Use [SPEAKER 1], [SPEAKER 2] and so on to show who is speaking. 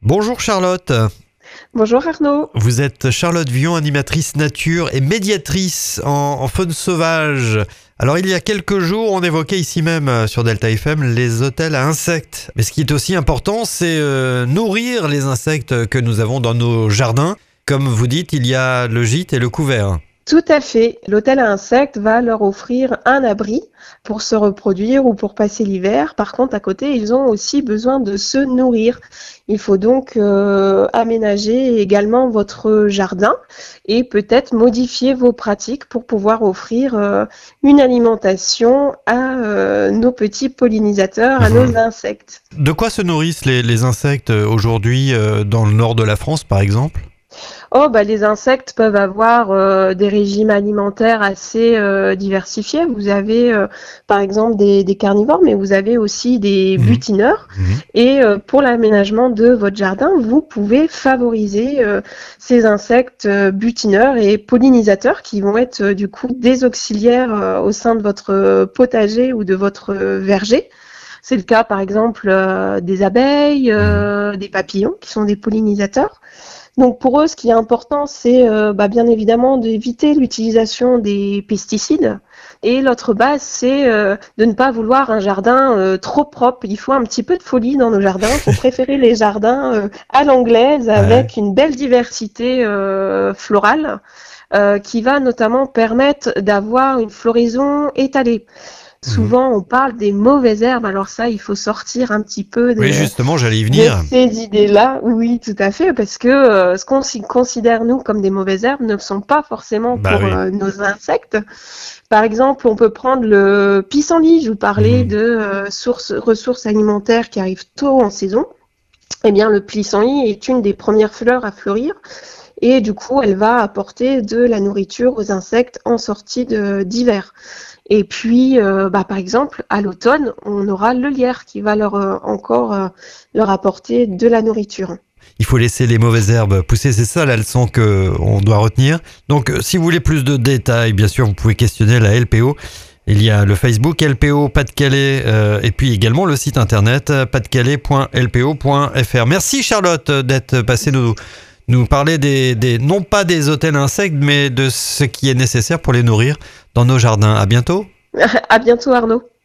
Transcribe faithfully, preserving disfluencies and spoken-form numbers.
[SPEAKER 1] Bonjour Charlotte.
[SPEAKER 2] Bonjour Arnaud.
[SPEAKER 1] Vous êtes Charlotte Vion, animatrice nature et médiatrice en, en faune sauvage. Alors il y a quelques jours, on évoquait ici même sur Delta F M les hôtels à insectes. Mais ce qui est aussi important, c'est euh, nourrir les insectes que nous avons dans nos jardins. Comme vous dites, il y a le gîte et le couvert.
[SPEAKER 2] Tout à fait. L'hôtel à insectes va leur offrir un abri pour se reproduire ou pour passer l'hiver. Par contre, à côté, ils ont aussi besoin de se nourrir. Il faut donc euh, aménager également votre jardin et peut-être modifier vos pratiques pour pouvoir offrir euh, une alimentation à euh, nos petits pollinisateurs, à
[SPEAKER 1] Mmh.
[SPEAKER 2] nos insectes.
[SPEAKER 1] De quoi se nourrissent les, les insectes aujourd'hui euh, dans le nord de la France, par exemple ?
[SPEAKER 2] Oh, bah, les insectes peuvent avoir euh, des régimes alimentaires assez euh, diversifiés. Vous avez euh, par exemple des, des carnivores, mais vous avez aussi des
[SPEAKER 1] Mmh.
[SPEAKER 2] butineurs.
[SPEAKER 1] Mmh.
[SPEAKER 2] Et euh, pour l'aménagement de votre jardin, vous pouvez favoriser euh, ces insectes euh, butineurs et pollinisateurs qui vont être euh, du coup des auxiliaires euh, au sein de votre euh, potager ou de votre euh, verger. C'est le cas par exemple euh, des abeilles, euh, des papillons qui sont des pollinisateurs. Donc pour eux, ce qui est important, c'est euh, bah, bien évidemment d'éviter l'utilisation des pesticides. Et l'autre base, c'est euh, de ne pas vouloir un jardin euh, trop propre. Il faut un petit peu de folie dans nos jardins. Il faut préférer les jardins euh, à l'anglaise avec une belle diversité euh, florale euh, qui va notamment permettre d'avoir une floraison étalée.
[SPEAKER 1] Mmh.
[SPEAKER 2] Souvent, on parle des mauvaises herbes. Alors ça, il faut sortir un petit peu
[SPEAKER 1] Oui,
[SPEAKER 2] de,
[SPEAKER 1] justement, j'allais y
[SPEAKER 2] de
[SPEAKER 1] venir.
[SPEAKER 2] ces idées-là. Oui, tout à fait, parce que euh, ce qu'on s'y considère, nous, comme des mauvaises herbes ne sont pas forcément
[SPEAKER 1] Bah
[SPEAKER 2] pour
[SPEAKER 1] oui.
[SPEAKER 2] euh, nos insectes. Par exemple, on peut prendre le pissenlit. Je vous parlais
[SPEAKER 1] Mmh.
[SPEAKER 2] de euh, sources, ressources alimentaires qui arrivent tôt en saison. Eh bien, le pissenlit est une des premières fleurs à fleurir. Et du coup, elle va apporter de la nourriture aux insectes en sortie de- d'hiver. Et puis, euh, bah, par exemple, à l'automne, on aura le lierre qui va leur euh, encore euh, leur apporter de la nourriture.
[SPEAKER 1] Il faut laisser les mauvaises herbes pousser, c'est ça la leçon qu'on doit retenir. Donc, euh, si vous voulez plus de détails, bien sûr, vous pouvez questionner la L P O. Il y a le Facebook L P O Pas-de-Calais euh, et puis également le site internet pas de calais point l p o point f r. Merci Charlotte d'être passée nous, nous parler des, des, non pas des hôtels insectes, mais de ce qui est nécessaire pour les nourrir dans nos jardins. À bientôt.
[SPEAKER 2] À bientôt, Arnaud.